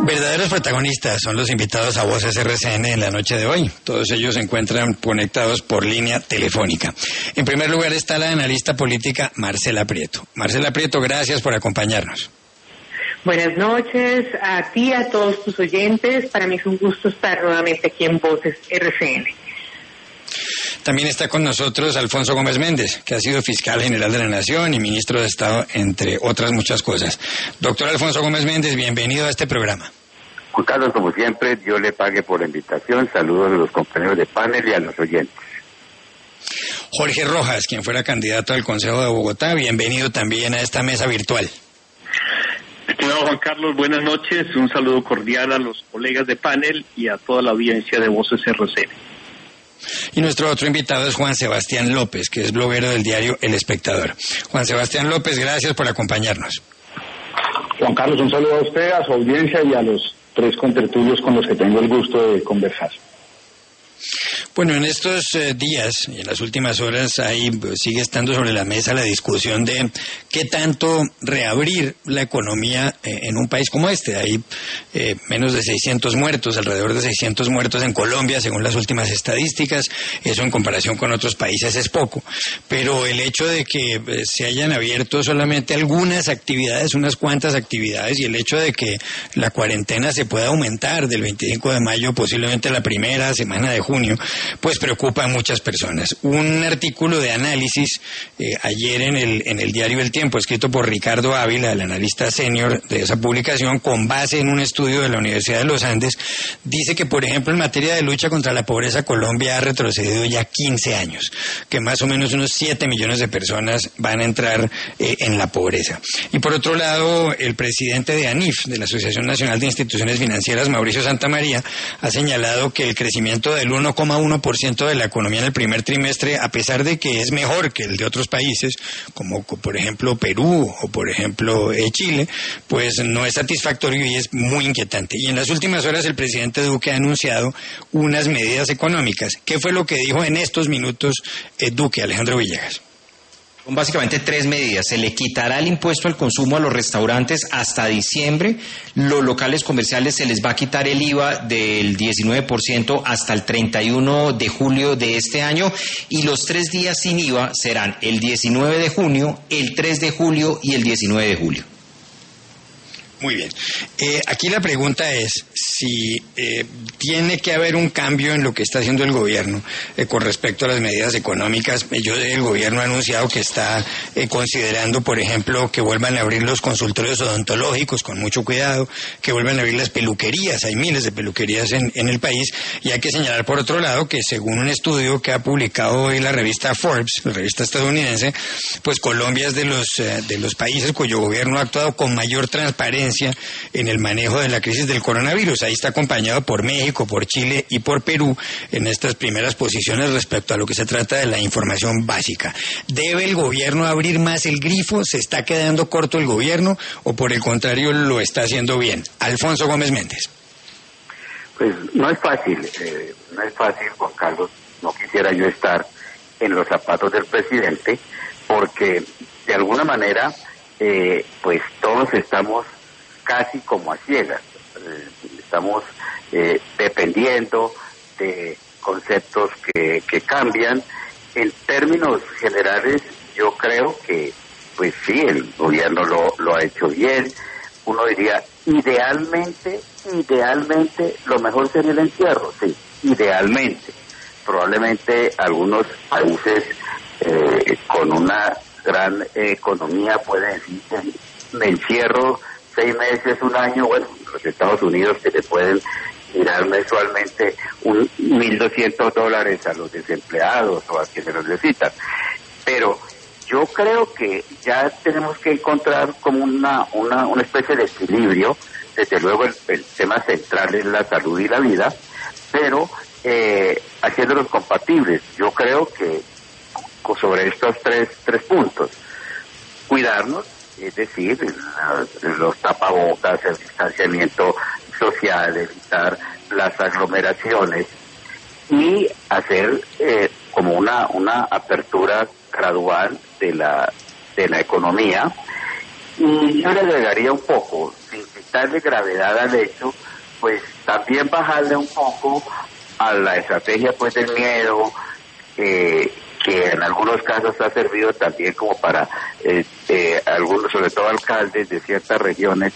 Verdaderos protagonistas son los invitados a Voces RCN en la noche de hoy. Todos ellos se encuentran conectados por línea telefónica. En primer lugar está la analista política Marcela Prieto. Marcela Prieto, gracias por acompañarnos. Buenas noches a ti, a todos tus oyentes. Para mí es un gusto estar nuevamente aquí en Voces RCN. También está con nosotros Alfonso Gómez Méndez, que ha sido fiscal general de la Nación y ministro de Estado, entre otras muchas cosas. Doctor Alfonso Gómez Méndez, bienvenido a este programa. Juan Carlos, como siempre, Dios le pague por la invitación. Saludos a los compañeros de panel y a los oyentes. Jorge Rojas, quien fuera candidato al Consejo de Bogotá, bienvenido también a esta mesa virtual. Estimado Juan Carlos, buenas noches. Un saludo cordial a los colegas de panel y a toda la audiencia de Voces RCN. Y nuestro otro invitado es Juan Sebastián López, que es bloguero del diario El Espectador. Juan Sebastián López, gracias por acompañarnos. Juan Carlos, un saludo a usted, a su audiencia y a los tres contertulios con los que tengo el gusto de conversar. Bueno, en estos días y en las últimas horas ahí sigue estando sobre la mesa la discusión de qué tanto reabrir la economía en un país como este. Hay menos de 600 muertos, alrededor de 600 muertos en Colombia, según las últimas estadísticas. Eso en comparación con otros países es poco. Pero el hecho de que se hayan abierto solamente algunas actividades, unas cuantas actividades, y el hecho de que la cuarentena se pueda aumentar del 25 de mayo, posiblemente la primera semana de junio, pues preocupa a muchas personas. Un artículo de análisis ayer en el diario El Tiempo, escrito por Ricardo Ávila, el analista senior de esa publicación, con base en un estudio de la Universidad de los Andes, dice que, por ejemplo, en materia de lucha contra la pobreza, Colombia ha retrocedido ya 15 años, que más o menos unos 7 millones de personas van a entrar en la pobreza. Y por otro lado, el presidente de ANIF, de la Asociación Nacional de Instituciones Financieras, Mauricio Santamaría, ha señalado que el crecimiento del 1,1% de la economía en el primer trimestre, a pesar de que es mejor que el de otros países, como por ejemplo Perú o por ejemplo Chile, pues no es satisfactorio y es muy inquietante. Y en las últimas horas el presidente Duque ha anunciado unas medidas económicas. ¿Qué fue lo que dijo en estos minutos Duque, Alejandro Villegas? Son básicamente tres medidas. Se le quitará el impuesto al consumo a los restaurantes hasta diciembre. Los locales comerciales se les va a quitar el IVA del 19% hasta el 31 de julio de este año. Y los 3 días sin IVA serán el 19 de junio, el 3 de julio y el 19 de julio. Muy bien. Aquí la pregunta es si tiene que haber un cambio en lo que está haciendo el gobierno con respecto a las medidas económicas. El gobierno ha anunciado que está considerando, por ejemplo, que vuelvan a abrir los consultorios odontológicos con mucho cuidado, que vuelvan a abrir las peluquerías. Hay miles de peluquerías en el país. Y hay que señalar, por otro lado, que según un estudio que ha publicado hoy la revista Forbes, la revista estadounidense, pues Colombia es de los países cuyo gobierno ha actuado con mayor transparencia en el manejo de la crisis del coronavirus. Ahí está acompañado por México, por Chile y por Perú en estas primeras posiciones respecto a lo que se trata de la información básica. ¿Debe el gobierno abrir más el grifo? ¿Se está quedando corto el gobierno o por el contrario lo está haciendo bien? Alfonso Gómez Méndez. Pues no es fácil, Juan Carlos. No quisiera yo estar en los zapatos del presidente porque de alguna manera pues todos estamos casi como a ciegas, estamos dependiendo de conceptos que cambian. En términos generales, yo creo que, pues sí, el gobierno lo ha hecho bien. Uno diría, idealmente, lo mejor sería el encierro, sí, idealmente. Probablemente algunos países con una gran economía pueden decir, me encierro 6 meses, un año. Bueno, los Estados Unidos que le pueden tirar mensualmente $1,200 a los desempleados o a quienes los necesitan. Pero yo creo que ya tenemos que encontrar como una especie de equilibrio. Desde luego el tema central es la salud y la vida, pero haciéndolos compatibles. Yo creo que sobre estos tres puntos, cuidarnos, es decir, los tapabocas, el distanciamiento social, evitar las aglomeraciones y hacer como una apertura gradual de la economía. Y yo le agregaría un poco, sin quitarle gravedad al hecho, pues también bajarle un poco a la estrategia pues del miedo, que en algunos casos ha servido también como para algunos, sobre todo alcaldes de ciertas regiones,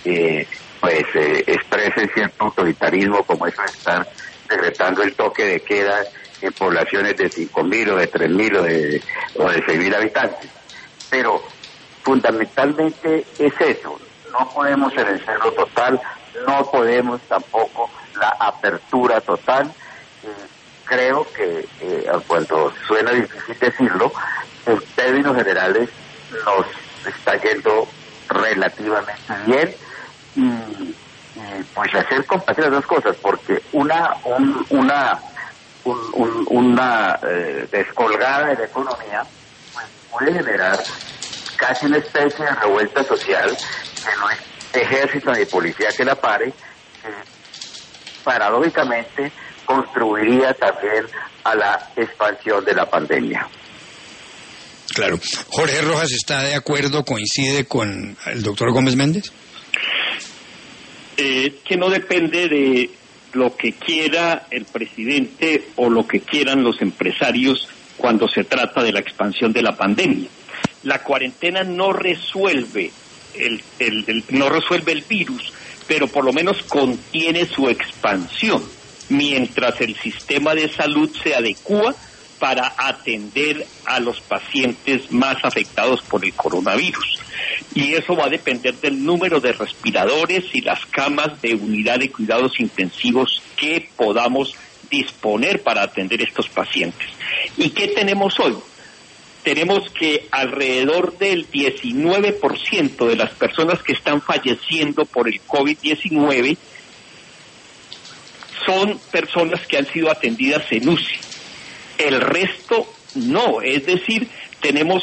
expresen cierto autoritarismo, como eso de estar decretando el toque de queda en poblaciones de 5.000 o de 3.000 o de 6.000 habitantes. Pero fundamentalmente es eso, no podemos el encierro total, no podemos tampoco la apertura total. Creo que cuando suena difícil decirlo, en términos generales nos está yendo relativamente bien, y pues hacer compartir las dos cosas, porque una descolgada de la economía pues puede generar casi una especie de revuelta social, que no es ejército ni policía que la pare, que paradójicamente contribuiría también a la expansión de la pandemia. Claro. Jorge Rojas, ¿está de acuerdo, coincide con el doctor Gómez Méndez? Que no depende de lo que quiera el presidente o lo que quieran los empresarios cuando se trata de la expansión de la pandemia. La cuarentena no resuelve no resuelve el virus, pero por lo menos contiene su expansión, mientras el sistema de salud se adecúa para atender a los pacientes más afectados por el coronavirus. Y eso va a depender del número de respiradores y las camas de unidad de cuidados intensivos que podamos disponer para atender estos pacientes. ¿Y qué tenemos hoy? Tenemos que alrededor del 19% de las personas que están falleciendo por el COVID-19 son personas que han sido atendidas en UCI. El resto no, es decir, tenemos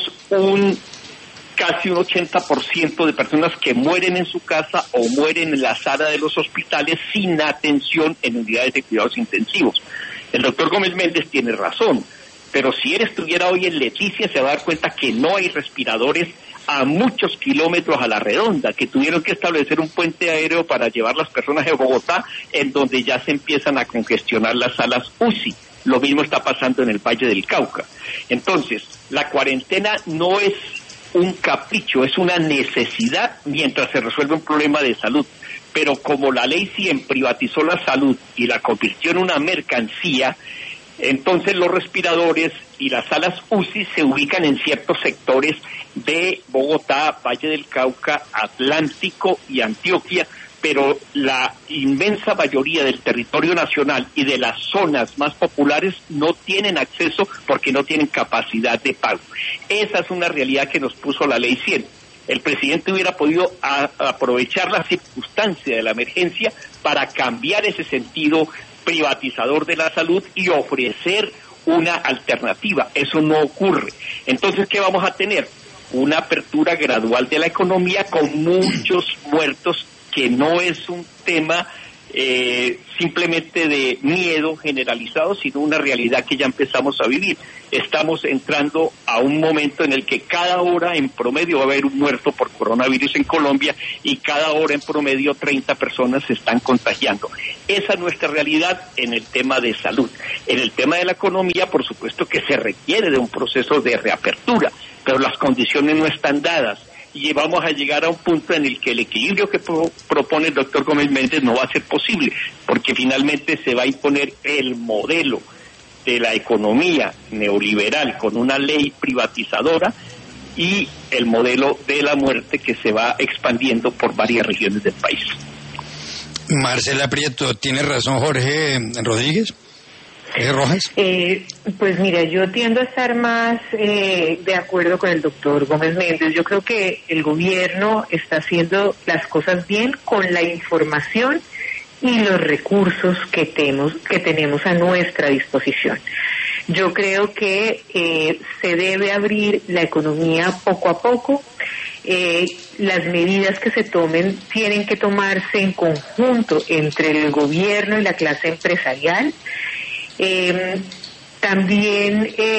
casi un 80% de personas que mueren en su casa o mueren en la sala de los hospitales sin atención en unidades de cuidados intensivos. El doctor Gómez Méndez tiene razón, pero si él estuviera hoy en Leticia se va a dar cuenta que no hay respiradores a muchos kilómetros a la redonda, que tuvieron que establecer un puente aéreo para llevar las personas de Bogotá, en donde ya se empiezan a congestionar las salas UCI. Lo mismo está pasando en el Valle del Cauca. Entonces, la cuarentena no es un capricho, es una necesidad mientras se resuelve un problema de salud. Pero como la Ley 100 privatizó la salud y la convirtió en una mercancía, entonces los respiradores y las salas UCI se ubican en ciertos sectores de Bogotá, Valle del Cauca, Atlántico y Antioquia, pero la inmensa mayoría del territorio nacional y de las zonas más populares no tienen acceso porque no tienen capacidad de pago. Esa es una realidad que nos puso la Ley 100. El presidente hubiera podido aprovechar la circunstancia de la emergencia para cambiar ese sentido privatizador de la salud y ofrecer una alternativa. Eso no ocurre. Entonces, ¿qué vamos a tener? Una apertura gradual de la economía con muchos muertos, que no es un tema simplemente de miedo generalizado, sino una realidad que ya empezamos a vivir. Estamos entrando a un momento en el que cada hora en promedio va a haber un muerto por coronavirus en Colombia y cada hora en promedio 30 personas se están contagiando. Esa es nuestra realidad en el tema de salud. En el tema de la economía, por supuesto que se requiere de un proceso de reapertura, pero las condiciones no están dadas. Y vamos a llegar a un punto en el que el equilibrio que propone el doctor Gómez Méndez no va a ser posible, porque finalmente se va a imponer el modelo de la economía neoliberal con una ley privatizadora y el modelo de la muerte que se va expandiendo por varias regiones del país. Marcela Prieto, ¿tiene razón Jorge Rodríguez? Rojas? Pues mira, yo tiendo a estar más de acuerdo con el doctor Gómez Méndez. Yo creo que el gobierno está haciendo las cosas bien con la información y los recursos que tenemos a nuestra disposición. Yo creo que se debe abrir la economía poco a poco. Las medidas que se tomen tienen que tomarse en conjunto entre el gobierno y la clase empresarial. También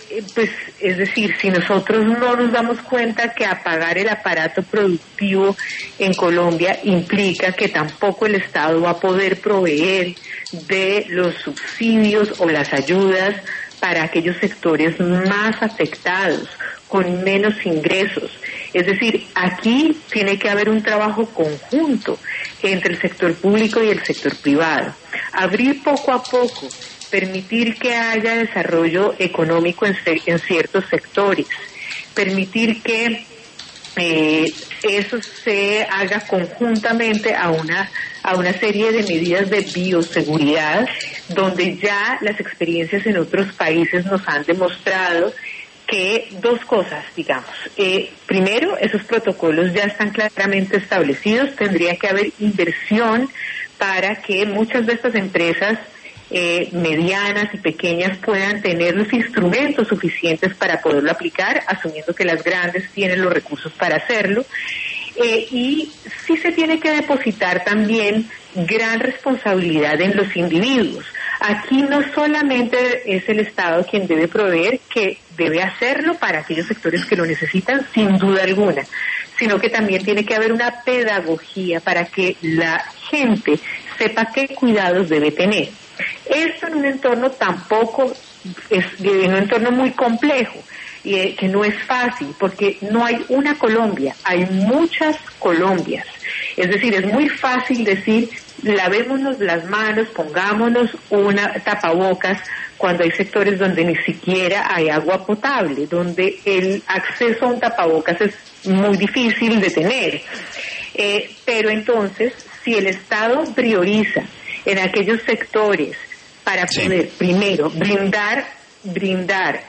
pues es decir, si nosotros no nos damos cuenta que apagar el aparato productivo en Colombia implica que tampoco el Estado va a poder proveer de los subsidios o las ayudas para aquellos sectores más afectados, con menos ingresos. Es decir, aquí tiene que haber un trabajo conjunto entre el sector público y el sector privado. Abrir poco a poco, permitir que haya desarrollo económico en ciertos sectores, permitir que eso se haga conjuntamente a una serie de medidas de bioseguridad, donde ya las experiencias en otros países nos han demostrado que dos cosas, digamos. Primero, esos protocolos ya están claramente establecidos, tendría que haber inversión para que muchas de estas empresas medianas y pequeñas puedan tener los instrumentos suficientes para poderlo aplicar, asumiendo que las grandes tienen los recursos para hacerlo. Y sí se tiene que depositar también gran responsabilidad en los individuos. Aquí no solamente es el Estado quien debe proveer, que debe hacerlo para aquellos sectores que lo necesitan, sin duda alguna, sino que también tiene que haber una pedagogía para que la gente sepa qué cuidados debe tener. Esto en un entorno tampoco es en un entorno muy complejo, y que no es fácil, porque no hay una Colombia, hay muchas Colombias. Es decir, es muy fácil decir, lavémonos las manos, pongámonos una tapabocas, cuando hay sectores donde ni siquiera hay agua potable, donde el acceso a un tapabocas es muy difícil de tener. Pero entonces, si el Estado prioriza en aquellos sectores para poder, primero, brindar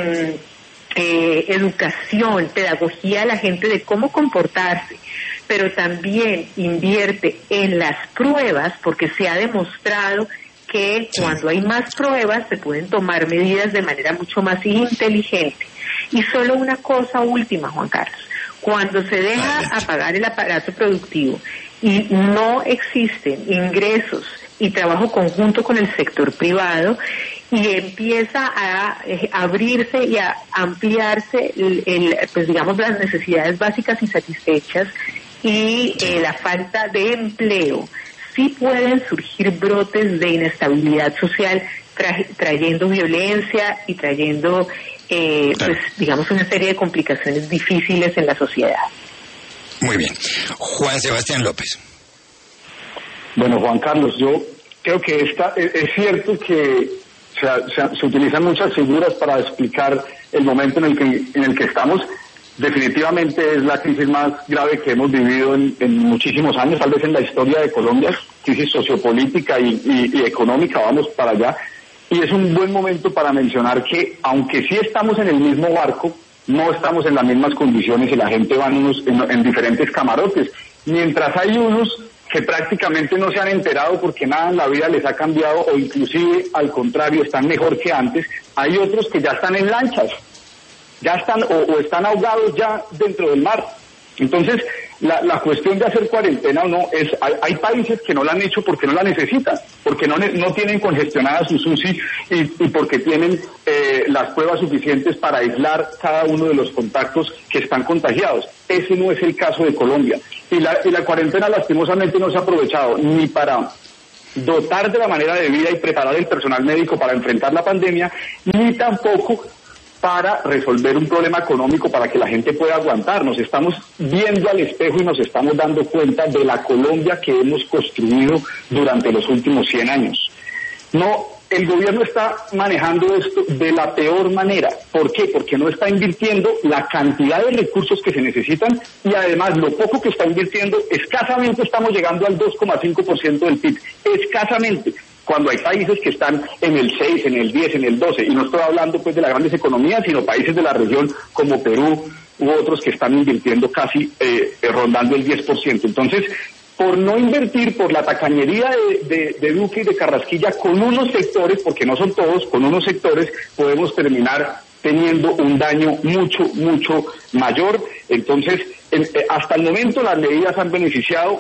educación, pedagogía a la gente de cómo comportarse, pero también invierte en las pruebas, porque se ha demostrado que cuando hay más pruebas se pueden tomar medidas de manera mucho más inteligente. Y solo una cosa última, Juan Carlos, cuando se deja apagar el aparato productivo y no existen ingresos y trabajo conjunto con el sector privado, y empieza a abrirse y a ampliarse pues digamos las necesidades básicas insatisfechas y la falta de empleo, sí pueden surgir brotes de inestabilidad social trayendo violencia y trayendo pues digamos una serie de complicaciones difíciles en la sociedad. Muy bien. Juan Sebastián López. Bueno, Juan Carlos, yo creo que es cierto que se utilizan muchas figuras para explicar el momento en el que estamos. Definitivamente es la crisis más grave que hemos vivido en muchísimos años, tal vez en la historia de Colombia, crisis sociopolítica y económica, vamos para allá. Y es un buen momento para mencionar que, aunque sí estamos en el mismo barco, no estamos en las mismas condiciones y la gente va en diferentes camarotes. Mientras hay unos que prácticamente no se han enterado porque nada en la vida les ha cambiado, o inclusive al contrario están mejor que antes, hay otros que ya están en lanchas, ya están o están ahogados ya dentro del mar. Entonces la cuestión de hacer cuarentena o no es, hay países que no la han hecho porque no la necesitan, porque no tienen congestionadas sus UCI y porque tienen las pruebas suficientes para aislar cada uno de los contactos que están contagiados. Ese no es el caso de Colombia. Y la cuarentena lastimosamente no se ha aprovechado ni para dotar de la manera de vida y preparar el personal médico para enfrentar la pandemia, ni tampoco para resolver un problema económico para que la gente pueda aguantar. Nos estamos viendo al espejo y nos estamos dando cuenta de la Colombia que hemos construido durante los últimos 100 años. No, el gobierno está manejando esto de la peor manera. ¿Por qué? Porque no está invirtiendo la cantidad de recursos que se necesitan y además lo poco que está invirtiendo, escasamente estamos llegando al 2,5% del PIB. Escasamente. Cuando hay países que están en el 6, en el 10, en el 12, y no estoy hablando pues de las grandes economías, sino países de la región como Perú u otros que están invirtiendo casi rondando el 10%. Entonces, por no invertir, por la tacañería de Duque y de Carrasquilla con unos sectores, porque no son todos, con unos sectores podemos terminar teniendo un daño mucho, mucho mayor. Entonces, hasta el momento las medidas han beneficiado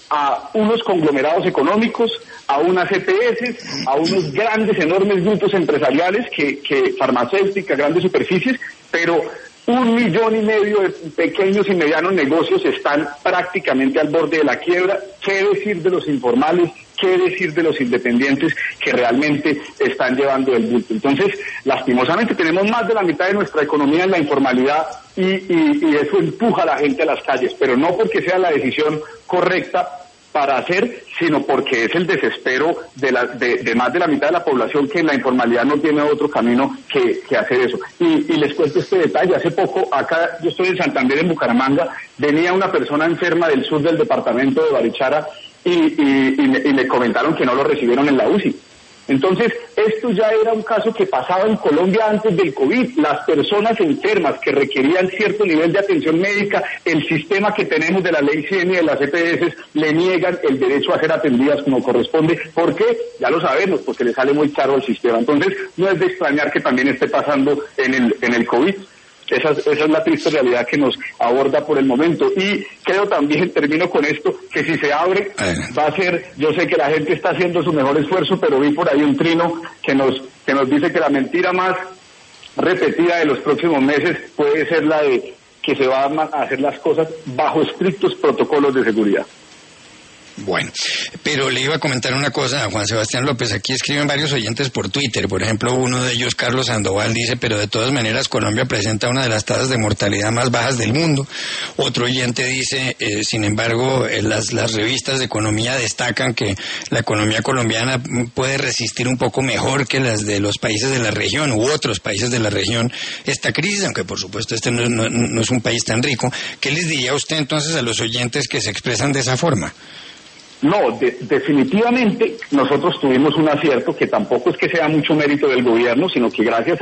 a unos conglomerados económicos, a unas EPS, a unos grandes, enormes grupos empresariales que farmacéuticas, grandes superficies, pero 1,5 millones de pequeños y medianos negocios están prácticamente al borde de la quiebra. ¿Qué decir de los informales? ¿Qué decir de los independientes que realmente están llevando el bulto? Entonces, lastimosamente tenemos más de la mitad de nuestra economía en la informalidad y eso empuja a la gente a las calles, pero no porque sea la decisión correcta para hacer, sino porque es el desespero de más de la mitad de la población que en la informalidad no tiene otro camino que hacer eso. Y les cuento este detalle. Hace poco, acá, yo estoy en Santander, en Bucaramanga, venía una persona enferma del sur del departamento de Barichara y me comentaron que no lo recibieron en la UCI. Entonces, esto ya era un caso que pasaba en Colombia antes del COVID. Las personas enfermas que requerían cierto nivel de atención médica, el sistema que tenemos de la ley 100 y de las EPS le niegan el derecho a ser atendidas como corresponde. ¿Por qué? Ya lo sabemos, porque le sale muy caro al sistema. Entonces, no es de extrañar que también esté pasando en el COVID. Esa es la triste realidad que nos aborda por el momento. Y creo también, termino con esto, que si se abre, va a ser, yo sé que la gente está haciendo su mejor esfuerzo, pero vi por ahí un trino que nos dice que la mentira más repetida de los próximos meses puede ser la de que se van a hacer las cosas bajo estrictos protocolos de seguridad. Bueno, pero le iba a comentar una cosa a Juan Sebastián López. Aquí escriben varios oyentes por Twitter. Por ejemplo, uno de ellos, Carlos Sandoval, dice, pero de todas maneras Colombia presenta una de las tasas de mortalidad más bajas del mundo. Otro oyente dice, sin embargo, las revistas de economía destacan que la economía colombiana puede resistir un poco mejor que las de los países de la región u otros países de la región esta crisis, aunque por supuesto este no es un país tan rico. ¿Qué les diría usted entonces a los oyentes que se expresan de esa forma? No, definitivamente nosotros tuvimos un acierto que tampoco es que sea mucho mérito del gobierno, sino que gracias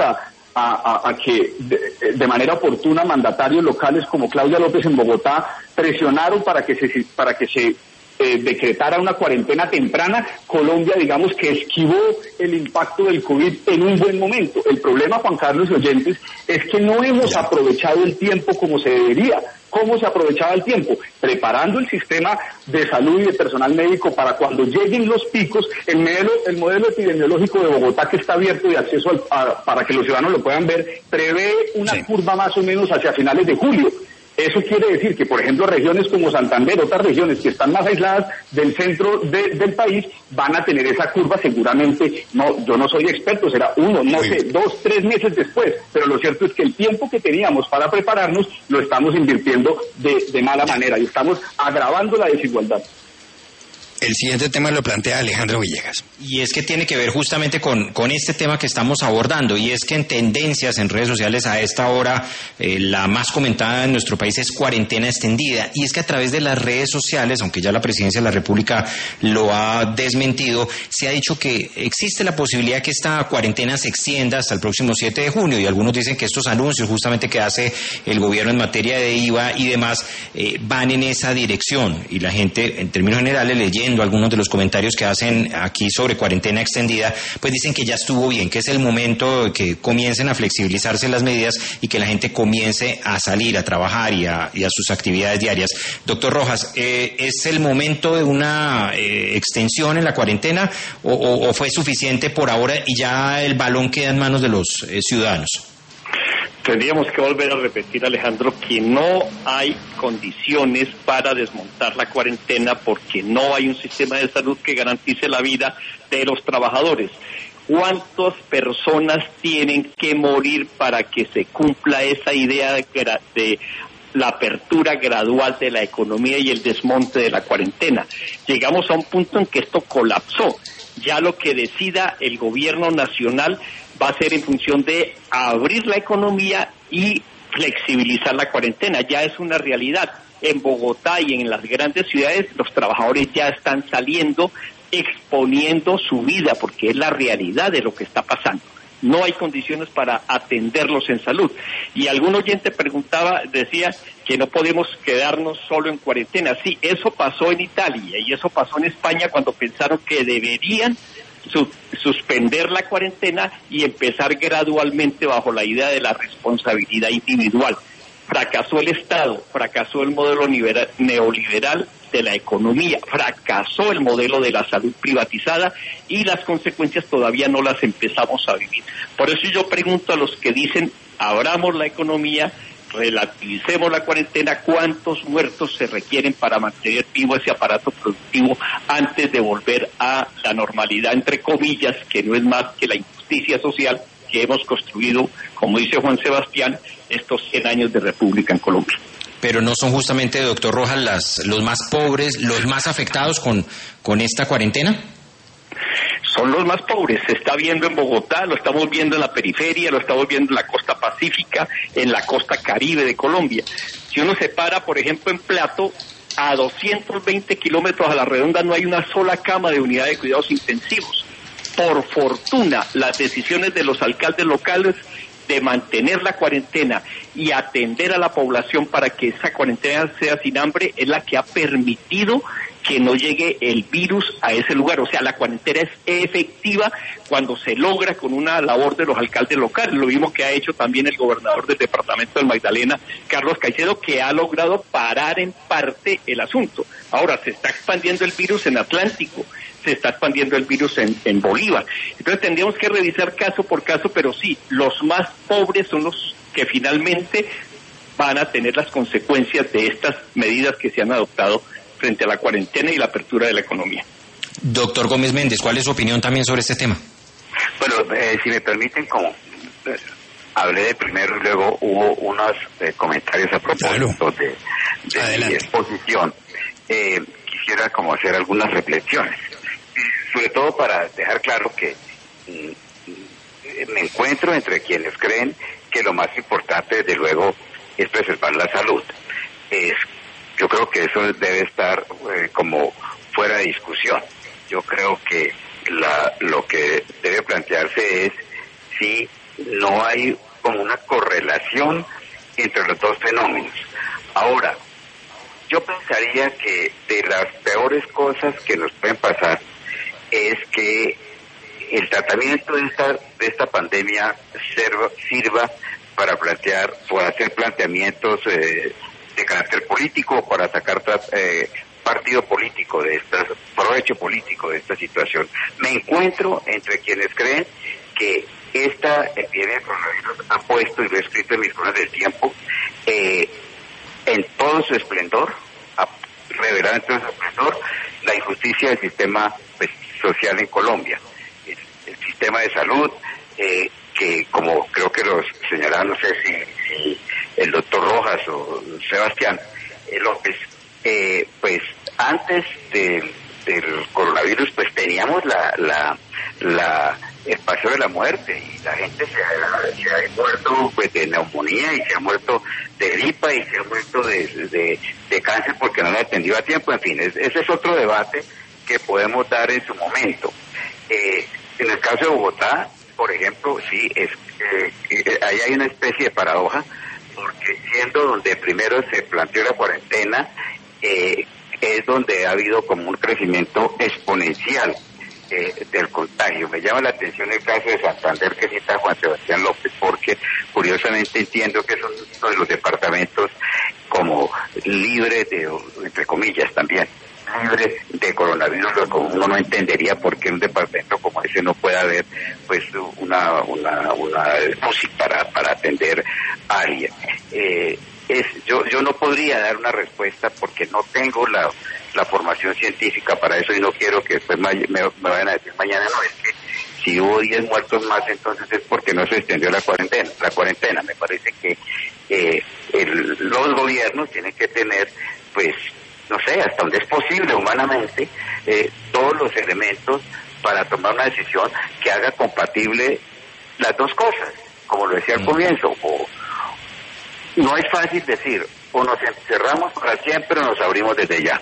a que de manera oportuna mandatarios locales como Claudia López en Bogotá presionaron para que se decretara una cuarentena temprana, Colombia, digamos que esquivó el impacto del COVID en un buen momento. El problema, Juan Carlos y oyentes, es que no hemos aprovechado el tiempo como se debería. ¿Cómo se aprovechaba el tiempo? Preparando el sistema de salud y de personal médico para cuando lleguen los picos. El modelo epidemiológico de Bogotá, que está abierto de acceso para que los ciudadanos lo puedan ver, prevé una curva más o menos hacia finales de julio. Eso quiere decir que, por ejemplo, regiones como Santander, otras regiones que están más aisladas del centro del país, van a tener esa curva seguramente, yo no soy experto, será 1, 2, 3 meses después, pero lo cierto es que el tiempo que teníamos para prepararnos lo estamos invirtiendo de mala manera y estamos agravando la desigualdad. El siguiente tema lo plantea Alejandro Villegas. Y es que tiene que ver justamente con este tema que estamos abordando, y es que en tendencias en redes sociales a esta hora, la más comentada en nuestro país es cuarentena extendida, y es que a través de las redes sociales, aunque ya la Presidencia de la República lo ha desmentido, se ha dicho que existe la posibilidad que esta cuarentena se extienda hasta el próximo 7 de junio, y algunos dicen que estos anuncios justamente que hace el gobierno en materia de IVA y demás van en esa dirección, y la gente, en términos generales, leyendo algunos de los comentarios que hacen aquí sobre cuarentena extendida, pues dicen que ya estuvo bien, que es el momento que comiencen a flexibilizarse las medidas y que la gente comience a salir, a trabajar y a sus actividades diarias. Doctor Rojas, ¿es el momento de una extensión en la cuarentena o fue suficiente por ahora y ya el balón queda en manos de los ciudadanos? Tendríamos que volver a repetir, Alejandro, que no hay condiciones para desmontar la cuarentena porque no hay un sistema de salud que garantice la vida de los trabajadores. ¿Cuántas personas tienen que morir para que se cumpla esa idea de la apertura gradual de la economía y el desmonte de la cuarentena? Llegamos a un punto en que esto colapsó. Ya lo que decida el gobierno nacional va a ser en función de abrir la economía y flexibilizar la cuarentena. Ya es una realidad. En Bogotá y en las grandes ciudades los trabajadores ya están saliendo, exponiendo su vida, porque es la realidad de lo que está pasando. No hay condiciones para atenderlos en salud. Y algún oyente decía que no podemos quedarnos solo en cuarentena. Sí, eso pasó en Italia y eso pasó en España cuando pensaron que deberían suspender la cuarentena y empezar gradualmente bajo la idea de la responsabilidad individual. Fracasó el Estado, fracasó el modelo neoliberal de la economía, fracasó el modelo de la salud privatizada y las consecuencias todavía no las empezamos a vivir. Por eso yo pregunto a los que dicen, abramos la economía, relativicemos la cuarentena, ¿cuántos muertos se requieren para mantener vivo ese aparato productivo antes de volver a la normalidad, entre comillas, que no es más que la injusticia social que hemos construido, como dice Juan Sebastián, estos 100 años de república en Colombia? Pero no son justamente, doctor Rojas, los más pobres, los más afectados con esta cuarentena. Son los más pobres, se está viendo en Bogotá, lo estamos viendo en la periferia, lo estamos viendo en la costa pacífica, en la costa caribe de Colombia. Si uno se para, por ejemplo, en Plato, a 220 kilómetros a la redonda no hay una sola cama de unidad de cuidados intensivos. Por fortuna, las decisiones de los alcaldes locales de mantener la cuarentena y atender a la población para que esa cuarentena sea sin hambre es la que ha permitido que no llegue el virus a ese lugar. O sea, la cuarentena es efectiva cuando se logra con una labor de los alcaldes locales. Lo mismo que ha hecho también el gobernador del departamento del Magdalena, Carlos Caicedo, que ha logrado parar en parte el asunto. Ahora, se está expandiendo el virus en Atlántico, se está expandiendo el virus en Bolívar. Entonces tendríamos que revisar caso por caso, pero sí, los más pobres son los que finalmente van a tener las consecuencias de estas medidas que se han adoptado frente a la cuarentena y la apertura de la economía. Doctor Gómez Méndez, ¿cuál es su opinión también sobre este tema? Bueno, si me permiten, como hablé de primero y luego hubo unos comentarios a propósito de mi exposición, quisiera como hacer algunas reflexiones, sobre todo para dejar claro que me encuentro entre quienes creen que lo más importante, desde luego, es preservar la salud. Yo creo que eso debe estar como fuera de discusión. Yo creo que lo que debe plantearse es si no hay como una correlación entre los dos fenómenos. Ahora, yo pensaría que de las peores cosas que nos pueden pasar es que el tratamiento de esta pandemia sirva para hacer planteamientos de carácter político, para sacar partido político provecho político de esta situación. Me encuentro entre quienes creen que esta epidemia de coronavirus ha puesto, y lo he escrito en mis crónicas del tiempo, en todo su esplendor, ha revelado en todo su esplendor la injusticia del sistema social en Colombia. El sistema de salud, que como creo que los señalaban, no sé si el doctor Rojas o Sebastián López, pues antes del coronavirus pues teníamos el paseo de la muerte, y la gente se ha muerto pues de neumonía, y se ha muerto de gripa, y se ha muerto de cáncer porque no lo atendió a tiempo. En fin, ese es otro debate que podemos dar en su momento. En el caso de Bogotá, por ejemplo, sí, ahí hay una especie de paradoja, porque siendo donde primero se planteó la cuarentena, es donde ha habido como un crecimiento exponencial del contagio. Me llama la atención el caso de Santander que cita Juan Sebastián López, porque curiosamente entiendo que es uno de los departamentos como libre de, entre comillas también, libre de coronavirus, lo que uno no entendería por qué un departamento como ese no puede haber pues una UCI para atender a alguien. Yo no podría dar una respuesta porque no tengo la formación científica para eso, y no quiero que después me vayan a decir mañana, no, es que si hubo 10 muertos más, entonces es porque no se extendió la cuarentena. Me parece que los gobiernos tienen que tener, pues, no sé, hasta donde es posible humanamente, todos los elementos para tomar una decisión que haga compatible las dos cosas, como lo decía al comienzo. No es fácil decir, o nos encerramos para siempre o nos abrimos desde ya.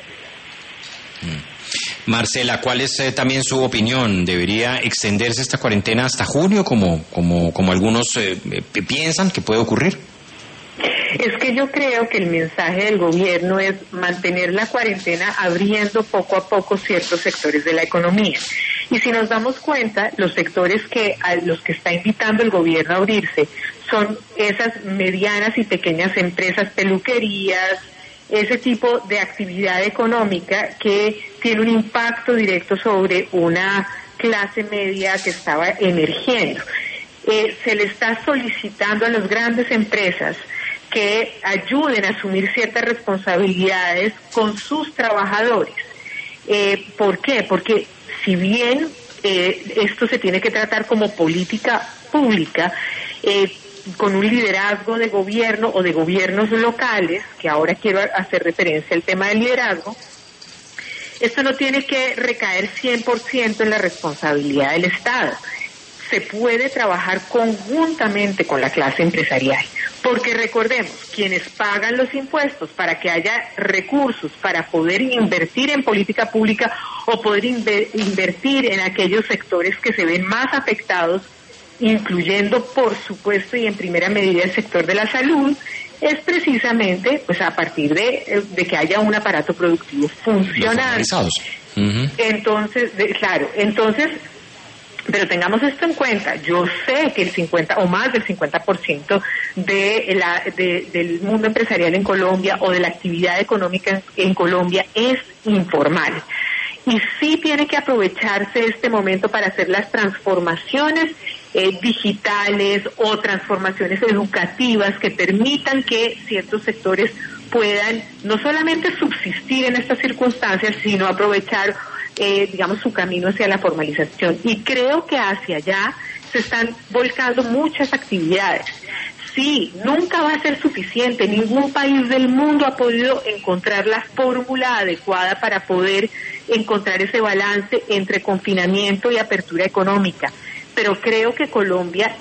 Marcela, ¿cuál es también su opinión? ¿Debería extenderse esta cuarentena hasta junio, como algunos piensan que puede ocurrir? Es que yo creo que el mensaje del gobierno es mantener la cuarentena abriendo poco a poco ciertos sectores de la economía. Y si nos damos cuenta, los sectores a los que está invitando el gobierno a abrirse son esas medianas y pequeñas empresas, peluquerías, ese tipo de actividad económica que tiene un impacto directo sobre una clase media que estaba emergiendo. Se le está solicitando a las grandes empresas que ayuden a asumir ciertas responsabilidades con sus trabajadores. ¿Por qué? Porque si bien esto se tiene que tratar como política pública, con un liderazgo de gobierno o de gobiernos locales, que ahora quiero hacer referencia al tema del liderazgo, esto no tiene que recaer 100% en la responsabilidad del Estado. Se puede trabajar conjuntamente con la clase empresarial, porque recordemos, quienes pagan los impuestos para que haya recursos para poder invertir en política pública o poder invertir en aquellos sectores que se ven más afectados, incluyendo por supuesto y en primera medida el sector de la salud, es precisamente pues a partir de que haya un aparato productivo funcional. Entonces, pero tengamos esto en cuenta. Yo sé que el 50 o más del 50% del mundo empresarial en Colombia o de la actividad económica en Colombia es informal. Y sí tiene que aprovecharse este momento para hacer las transformaciones digitales o transformaciones educativas que permitan que ciertos sectores puedan no solamente subsistir en estas circunstancias, sino aprovechar su camino hacia la formalización. Y creo que hacia allá se están volcando muchas actividades. Sí, nunca va a ser suficiente. Ningún país del mundo ha podido encontrar la fórmula adecuada para poder encontrar ese balance entre confinamiento y apertura económica. Pero creo que Colombia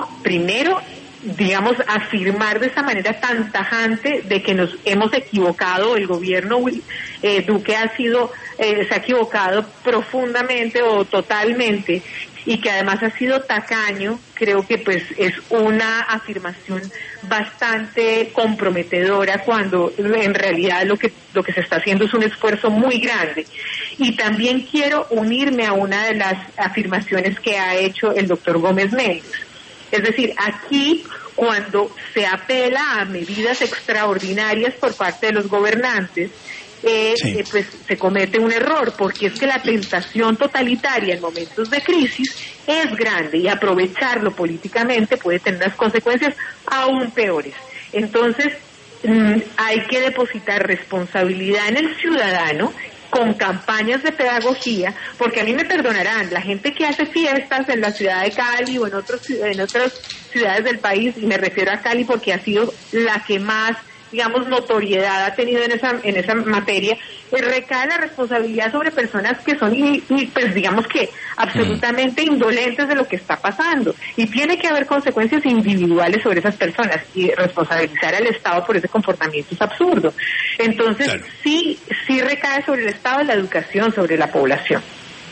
afirmar de esa manera tan tajante de que nos hemos equivocado, el gobierno Duque se ha equivocado profundamente o totalmente, y que además ha sido tacaño, creo que pues es una afirmación bastante comprometedora cuando en realidad lo que se está haciendo es un esfuerzo muy grande. Y también quiero unirme a una de las afirmaciones que ha hecho el doctor Gómez Méndez. Es decir, aquí cuando se apela a medidas extraordinarias por parte de los gobernantes, pues se comete un error, porque es que la tentación totalitaria en momentos de crisis es grande y aprovecharlo políticamente puede tener unas consecuencias aún peores. Entonces, hay que depositar responsabilidad en el ciudadano con campañas de pedagogía, porque a mí me perdonarán, la gente que hace fiestas en la ciudad de Cali o en otras ciudades del país, y me refiero a Cali porque ha sido la que más notoriedad ha tenido en esa materia, recae la responsabilidad sobre personas que son absolutamente indolentes de lo que está pasando, y tiene que haber consecuencias individuales sobre esas personas, y responsabilizar al Estado por ese comportamiento es absurdo. Entonces, claro, sí recae sobre el Estado la educación sobre la población.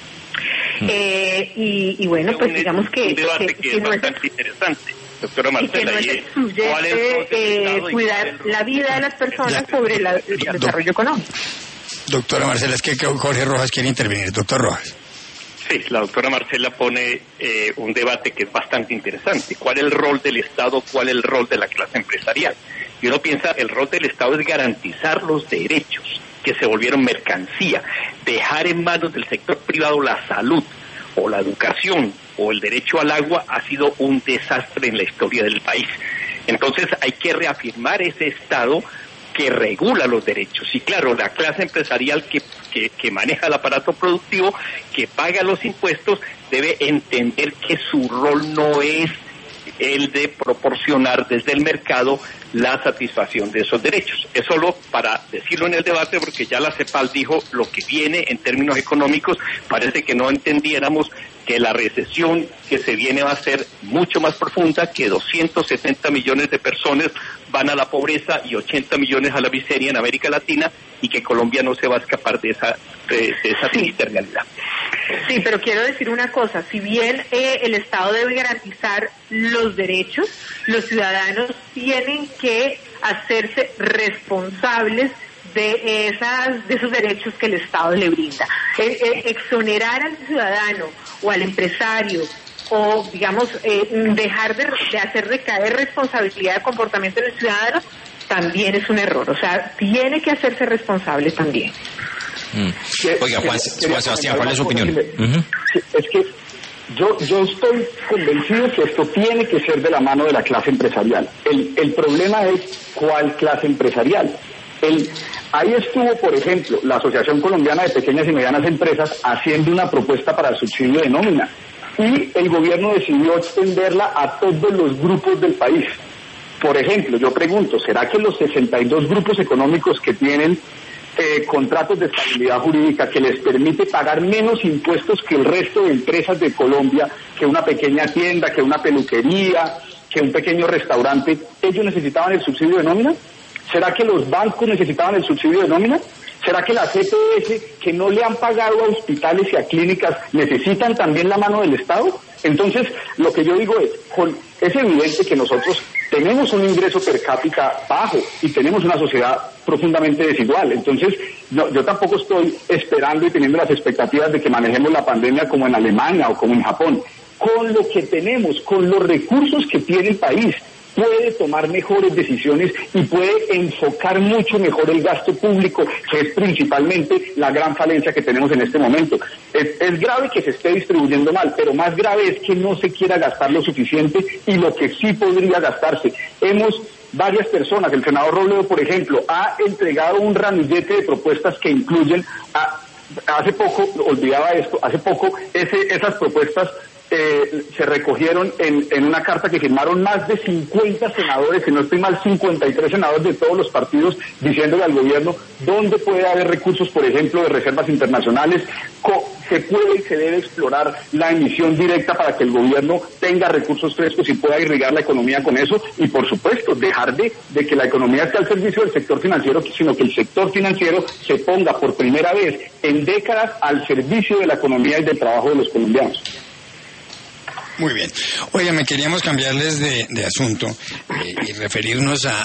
Y bueno, pues digamos que es bastante interesante. Doctora Marcela, ¿cuál es cuidar la vida de las personas sobre el desarrollo económico? Doctora Marcela, es que Jorge Rojas quiere intervenir. Doctor Rojas. Sí, la doctora Marcela pone un debate que es bastante interesante. ¿Cuál es el rol del Estado? ¿Cuál es el rol de la clase empresarial? Y uno piensa, el rol del Estado es garantizar los derechos que se volvieron mercancía, dejar en manos del sector privado la salud o la educación o el derecho al agua ha sido un desastre en la historia del país. Entonces hay que reafirmar ese Estado que regula los derechos. Y claro, la clase empresarial que maneja el aparato productivo, que paga los impuestos, debe entender que su rol no es el de proporcionar desde el mercado la satisfacción de esos derechos. Es solo para decirlo en el debate, porque ya la CEPAL dijo lo que viene en términos económicos. Parece que no entendiéramos que la recesión que se viene va a ser mucho más profunda, que 270 millones de personas van a la pobreza y 80 millones a la miseria en América Latina, y que Colombia no se va a escapar de esa triste realidad. Sí, pero quiero decir una cosa, si bien el Estado debe garantizar los derechos, los ciudadanos tienen que hacerse responsables de esos derechos que el Estado le brinda. Exonerar al ciudadano o al empresario o, digamos, dejar de hacer recaer responsabilidad de comportamiento en el ciudadano, también es un error. O sea, tiene que hacerse responsable también. Oiga, Juan Sebastián, ¿cuál es su opinión? Es que yo estoy convencido que esto tiene que ser de la mano de la clase empresarial. El problema es cuál clase empresarial. Ahí estuvo, por ejemplo, la Asociación Colombiana de Pequeñas y Medianas Empresas haciendo una propuesta para el subsidio de nómina, y el gobierno decidió extenderla a todos los grupos del país. Por ejemplo, yo pregunto, ¿será que los 62 grupos económicos que tienen contratos de estabilidad jurídica que les permite pagar menos impuestos que el resto de empresas de Colombia, que una pequeña tienda, que una peluquería, que un pequeño restaurante, ellos necesitaban el subsidio de nómina? ¿Será que los bancos necesitaban el subsidio de nómina? ¿Será que las EPS, que no le han pagado a hospitales y a clínicas, necesitan también la mano del Estado? Entonces, lo que yo digo es evidente que nosotros tenemos un ingreso per cápita bajo y tenemos una sociedad profundamente desigual. Entonces, yo tampoco estoy esperando y teniendo las expectativas de que manejemos la pandemia como en Alemania o como en Japón. Con lo que tenemos, con los recursos que tiene el país, puede tomar mejores decisiones y puede enfocar mucho mejor el gasto público, que es principalmente la gran falencia que tenemos en este momento. Es grave que se esté distribuyendo mal, pero más grave es que no se quiera gastar lo suficiente y lo que sí podría gastarse. Varias personas, el senador Robledo, por ejemplo, ha entregado un ramillete de propuestas que incluyen, hace poco esas propuestas se recogieron en una carta que firmaron más de 50 senadores, si no estoy mal, 53 senadores de todos los partidos, diciéndole al gobierno dónde puede haber recursos, por ejemplo, de reservas internacionales. Se puede y se debe explorar la emisión directa para que el gobierno tenga recursos frescos y pueda irrigar la economía con eso, y por supuesto dejar de que la economía esté al servicio del sector financiero, sino que el sector financiero se ponga por primera vez en décadas al servicio de la economía y del trabajo de los colombianos. Muy bien. Oigan, queríamos cambiarles de asunto y referirnos a